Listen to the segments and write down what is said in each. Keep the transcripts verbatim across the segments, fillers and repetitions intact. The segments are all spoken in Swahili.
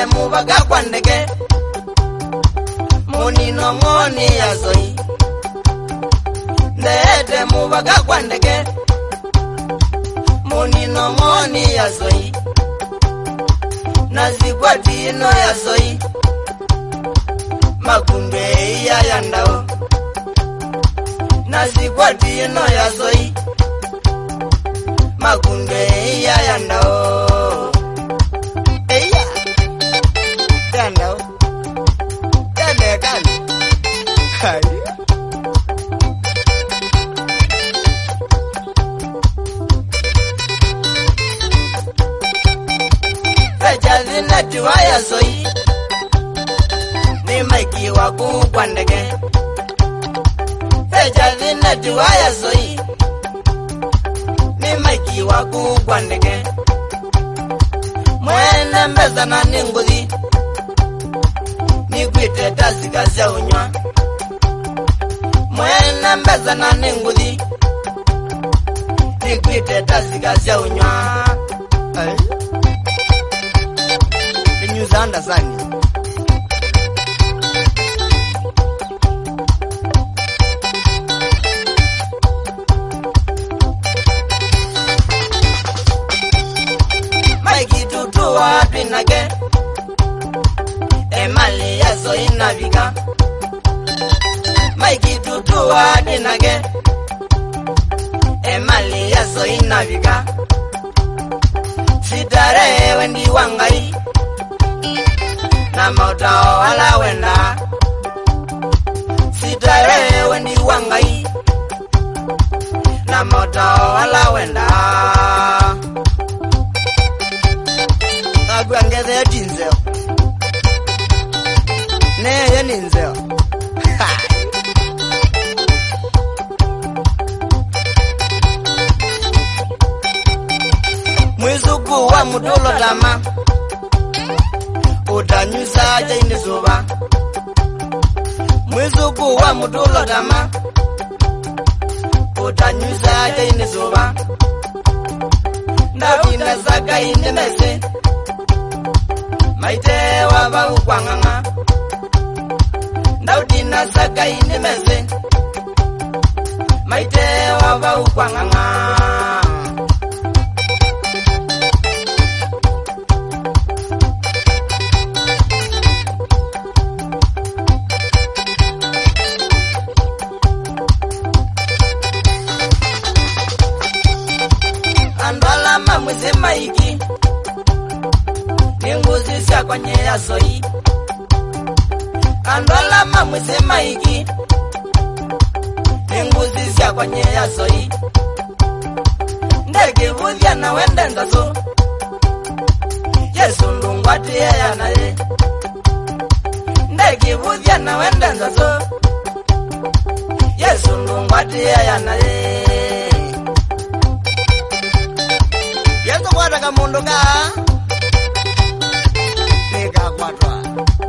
mubaga kwandege munino ngoni yazoi ndete mubaga kwandege munino ngoni yazoi nazikwatino yazoi makunde ya yandao nazikwatino yazoi makunde ya yandao eya yandao yande kani hai Fejazina tuwaya zoi ni maiki waku kwandege Fejazina tuwaya zoi ni maiki waku kwandege Mwene mbeza na ninguzi Nikwite tasika zya unywa Mwene mbeza na ninguzi Nikwite tasika zya unywa Ay Nyuzanda zani Maiki tutuwa pinage Emali yaso inavika Maiki tutuwa pinage Emali yaso inavika Sitare wendi wangai na mautao wala wenda Sitare wendi wangai na mautao wala wenda Agwangeze ya jinzeo Ne ya ninzeo Mwizuku wa mudulo dama Utanyusa jaini zuba Mwizuku wa mudulo dama Utanyusa jaini zuba Ndawina saka indi mese Maite waba ukwanganga Ndawina saka indi mese Maite waba ukwanganga Andwala mamweze maiki Ninguzi siya kwenye ya zoi Andwala mamweze maiki Ninguzi siya kwenye ya zoi Ndege vudya na wende ndazo Yesu ndungwati ya yanaye Ndege vudya na wende ndazo Yesu ndungwati ya yanaye Yesu kwata kamundu ka Nika kwatwa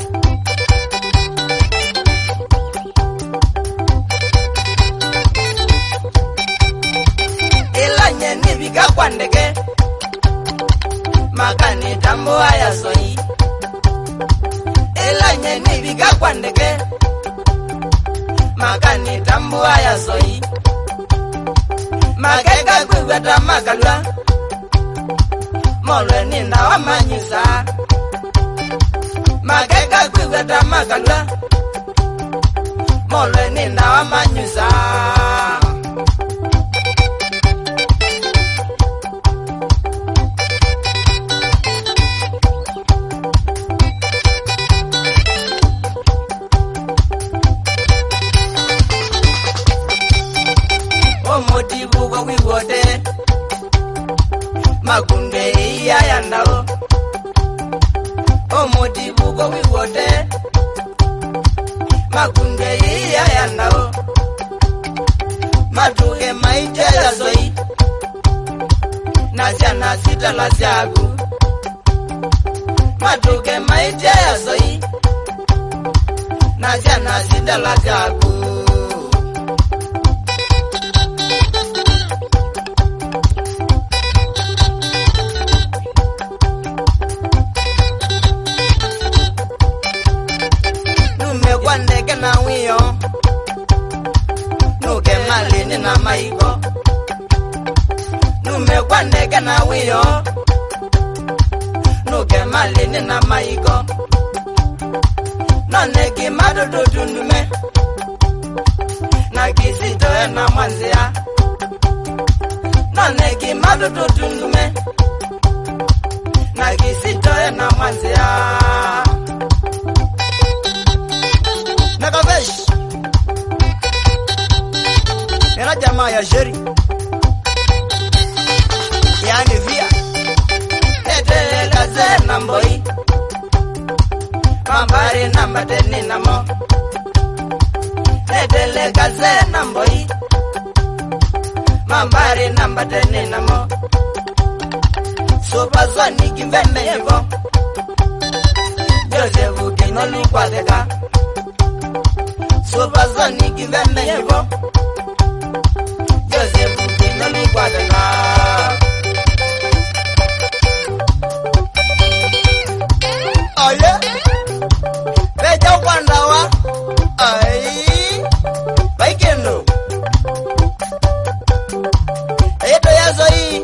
Ila nye nivika kwandeke Makani tambo haya zoi Ila nye nivika kwandeke Makani tambo haya zoi Makeka kukweta makalwa Molwe nina wamanyisa Makeka kukweta makalwa Molwe nina wamanyisa Omotibu kwa wiwote Makunde iya yandao Omotibu kwa wiwote Makunde iya yandao Matuke maite ya zoi Nasya nasita la syagu Matuke maite ya zoi Nasya nasita la syagu nege na wiyo nuke malini na maiko nume kwa nege na wiyo nuke malini na maiko nonegi madudu tundume na kisito na mwanzia nonegi madudu tundume na kisito na mwanzia Nakavesh Nena jamaa ya Jerry Yani via Tete kaze namboi Mambari namba teni namo Tete kaze namboi Mambari namba teni namo Sopa zwani kimbeme yevo Josefu kinolu kwa deka Sopa zwani kimbeme yevo Josefu kinolu kwa deka Oye Beja upandawa Ay Baikendo Eto ya zoi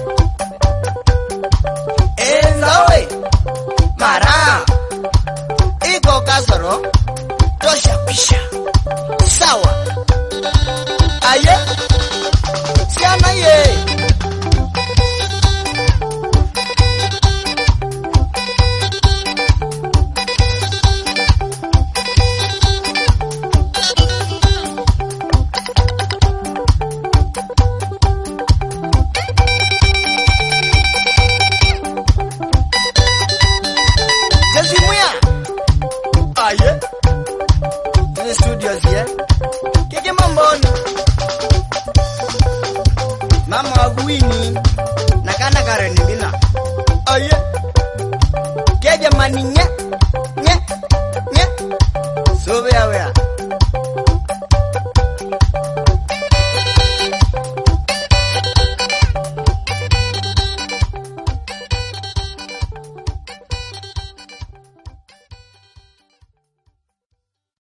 Enzawe Mara Iko kasoro Tosha pisha Sawa Aye Siana ye Aye Ni studios here Kiki mamboni Mama waguini Nakana kareni bina Aye Keja maninya